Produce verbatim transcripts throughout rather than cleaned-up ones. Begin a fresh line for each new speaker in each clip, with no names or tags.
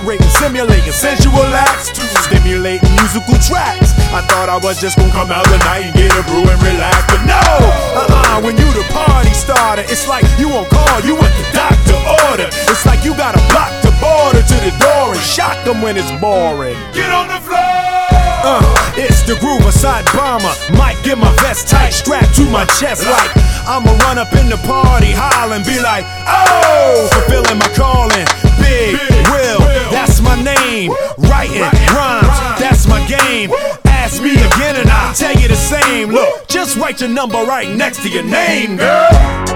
gyrating, simulating sensual acts to stimulating musical tracks. I thought I was just gonna come out tonight and get a brew and relax, but no, uh-uh, when you the party starter, it's like you on call, you want the doctor order. It's like you gotta block the border to the door and shock them when it's boring. Get on the floor! Uh, it's the groove, a side bomber. Might get my vest tight, strapped to my chest like I'ma run up in the party, holler and be like, oh, fulfilling my calling. Big, Big Will, Will, that's my name. Writing rhymes, that's my game. Ask me again and I'll tell you the same. Look, just write your number right next to your name, girl.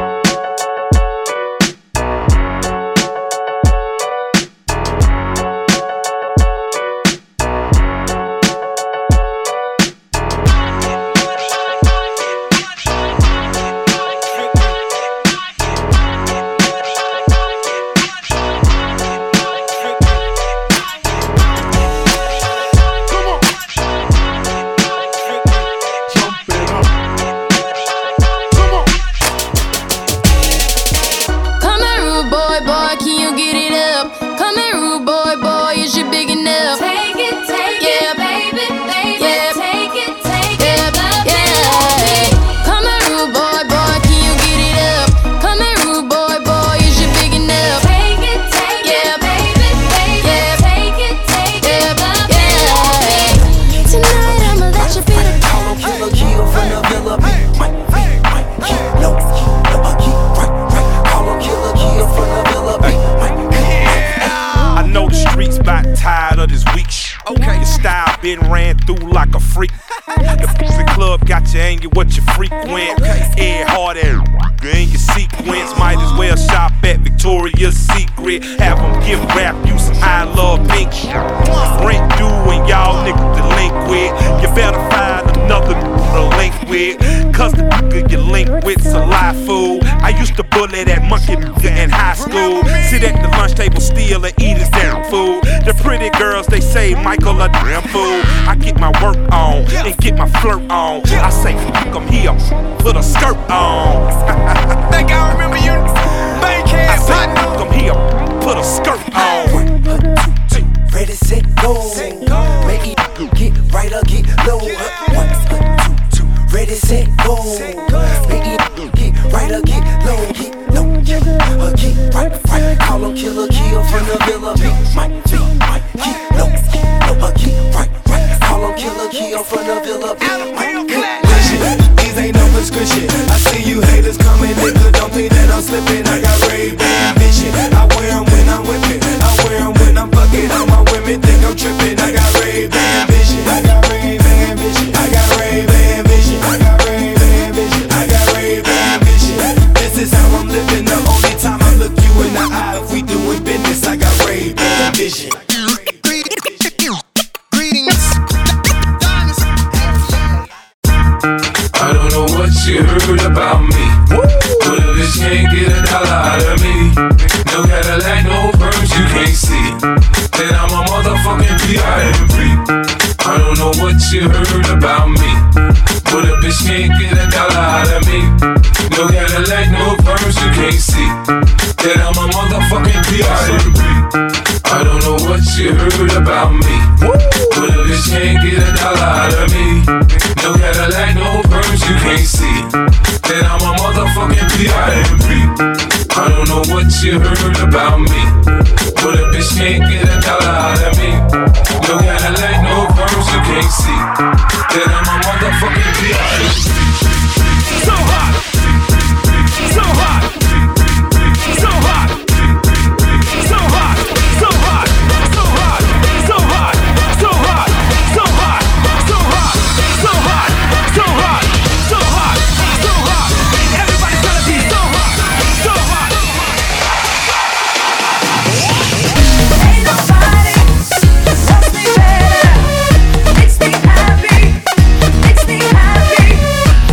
Been ran through like a freak. The music club got you and you what you frequent. Air hard and in your sequence. Might as well shop at Victoria's Secret. Have them give rap you some I love pink. Rent due and y'all niggas delinquent. You better find another to link with. Cause the nigga you link with's a live fool. I used to bully that monkey nigga in high school. Sit at the lunch table steal and eat his damn food. The pretty girls they say Michael a damn fool. I get my work on and get my flirt on. I say fuck 'em here, put a skirt on.
Think I remember you, Bankhead.
I say fuck 'em here, put a skirt on.
Ready, set, go. Make it get right or get low. One, two, two. Ready, set, go. Make it get right or get low. Get low, or get right, right. Call him Killer Kill from the Villa. Big Mike, big Mike, get low, low, or get right, right. Call him Killer Kill from the Villa. Big Mike, these ain't no prescription. I see you haters coming, nigga. Don't think that I'm slipping. I got Ray-Ban vision. I wear 'em when I'm whipping. I wear 'em when I'm fucking. All my women think I'm tripping. I got Ray-Ban vision. I got Ray-Ban vision. I got Ray-Ban vision. I got Ray-Ban vision. I got Ray-Ban vision. This is how I'm living. The only time I look you in the eye if we doing business. I got Ray-Ban vision.
I don't know what you heard about me, but a bitch can't get a dollar out of me. No Cadillac, no perms, you can't see that I'm a motherfucking P I M P. I don't know what you heard about me, but a bitch can't get a dollar out of me. No Cadillac, no perms, you can't see that I'm a motherfucking P I M P. I don't know what you heard about me, but a bitch can't get a dollar out of me. No Cadillac, no perms, you can't see that I'm a motherfucking P I M P. I don't know what you heard about me, but a bitch can't get a dollar out of me. No Cadillac, no perms, you can't see that I'm a motherfucking P I M P.
So hot, so hot, so hot, so hot, so hot, so hot, so hot, so hot, so hot, so hot, so hot, so hot, so hot, so hot. Everybody's gonna be so hot, so hot.
Ain't nobody loves me better. Makes me happy, makes me happy.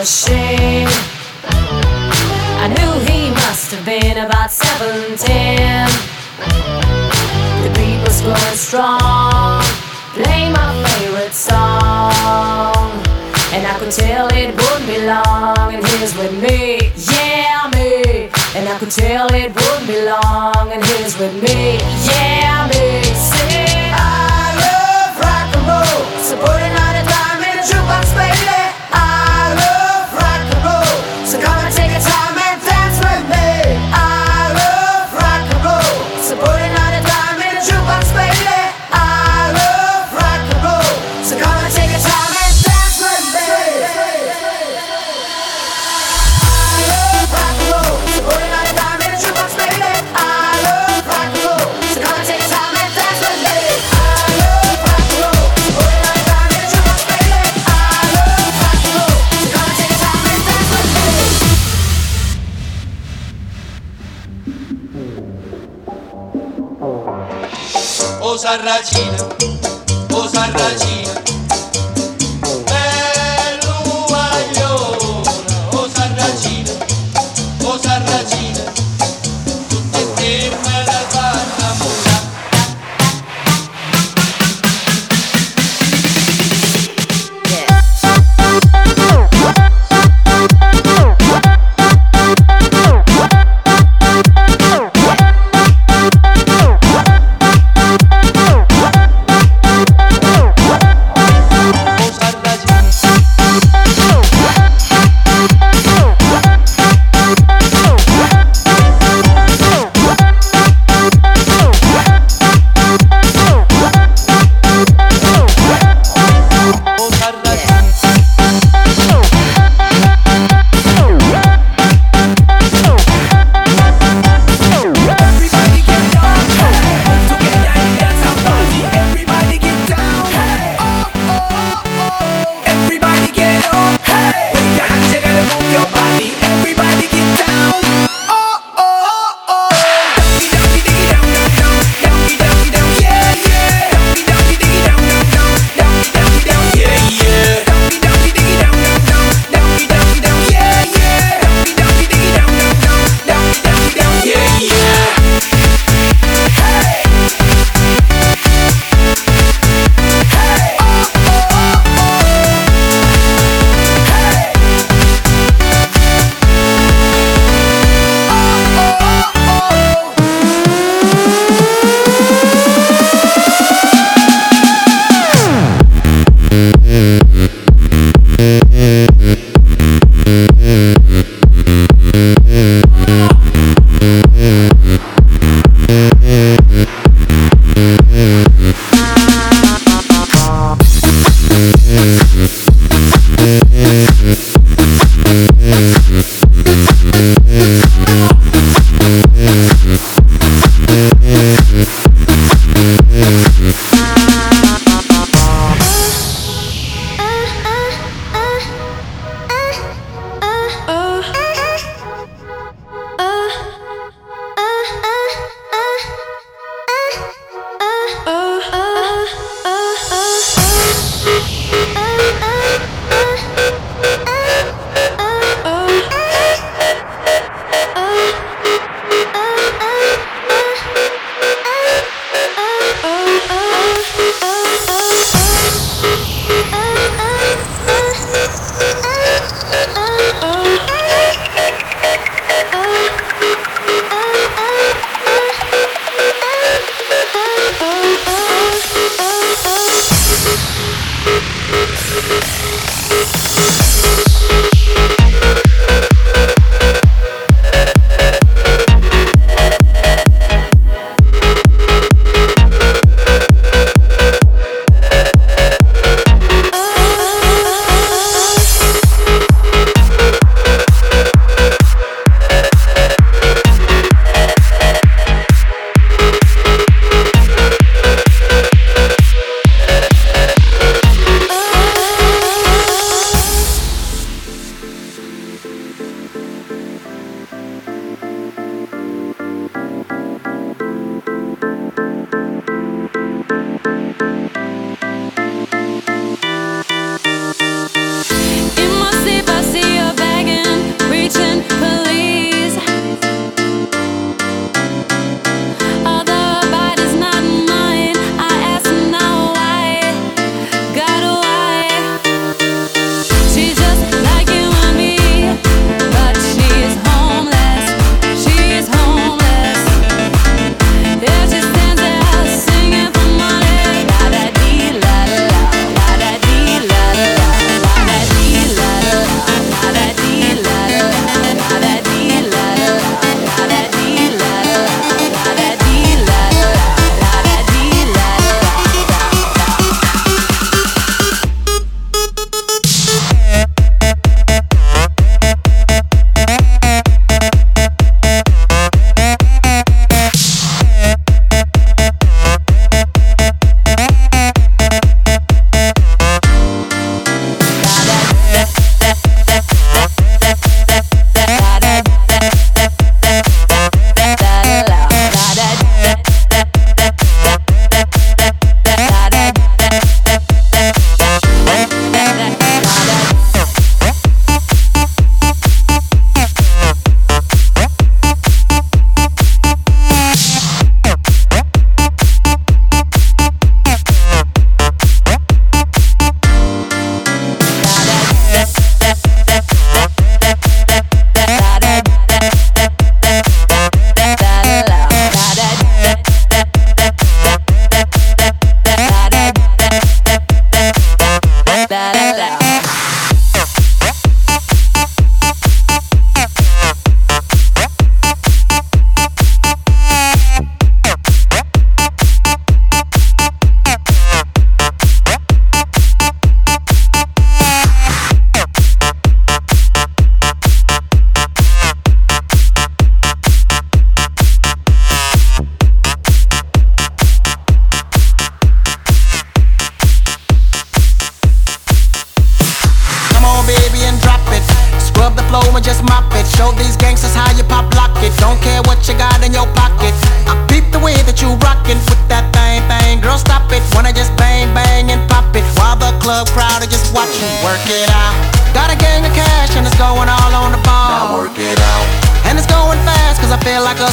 machine. I knew he must have been about seventeen. The beat was going strong, play my favorite song, and I could tell it wouldn't be long. And he's with me, yeah me. And I could tell it wouldn't be long. And he's with me, yeah me. Sing, I love rock and roll, so put another dime in the jukebox, baby. I love rock and roll, so come and take a time and dance with me. I love rock and roll, so put another dime in the jukebox, baby. I love rock and roll, so come and take a time and dance with me. I love rock and roll, so put another dime in the jukebox, baby. I love rock and roll, so come and take a time and dance with me. I love rock and roll, so put another dime in the jukebox, baby. I love rock and roll, so come and take a time and dance with me.
Oh Sarracina, oh Sarracina, bell'uagliona, oh Sarracina, oh Sarracina, tutte e te me la fanno innamorare.
Yeah.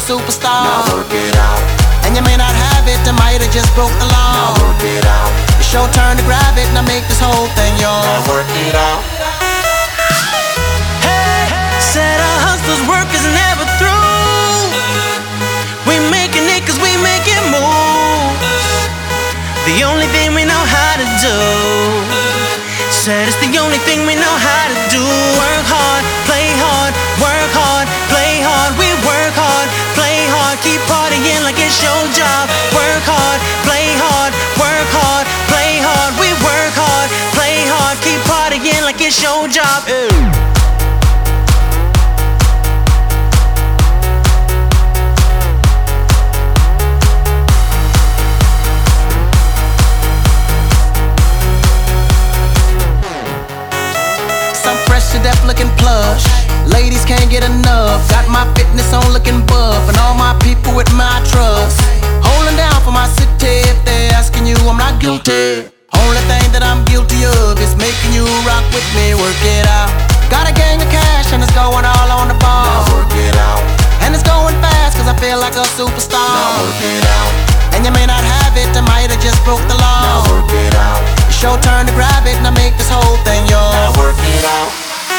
superstar. Now work it out. And you may not have it, I might have just broke the law. Now work it out. It's your turn to grab it, now make this whole thing yours. Now work it out. Hey, said our hustlers' work is never through. We making it cause we make it move. The only thing we know how to do. Said it's the only thing we know how to do. Work hard, play hard, work hard, play hard. We work hard, play hard, keep partying like it's your job. Work hard, play hard, work hard, play hard. We work hard, play hard, keep partying like it's your job. Ew. Deaf looking plush. Ladies can't get enough. Got my fitness on looking buff. And all my people with my trust. Holding down for my city. If they're asking you, I'm not guilty. Only thing that I'm guilty of is making you rock with me. Work it out. Got a gang of cash and it's going all on the ball. Now work it out. And it's going fast cause I feel like a superstar. Now work it out. And you may not have it, I might have just broke the law. Now work it out. It's your turn to grab it, now make this whole thing yours. Now work it out.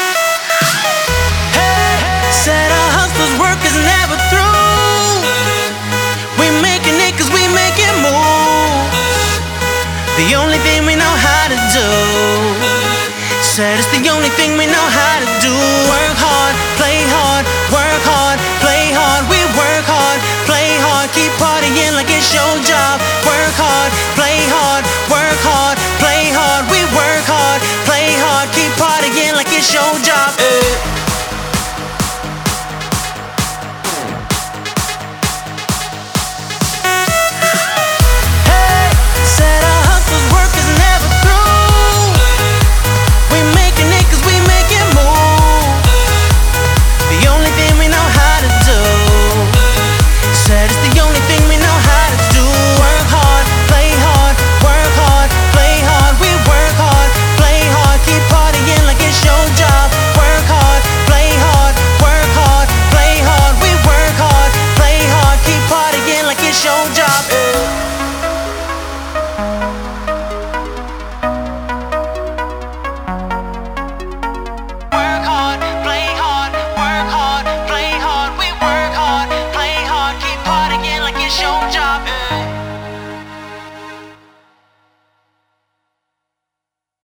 Said our hustlers' work is never through. We making it cause we make it move. The only thing we know how to do. Said it's the only thing we know how to do. Work hard, play hard, work hard, play hard. We work hard, play hard, keep partying like it's your job. Work hard, play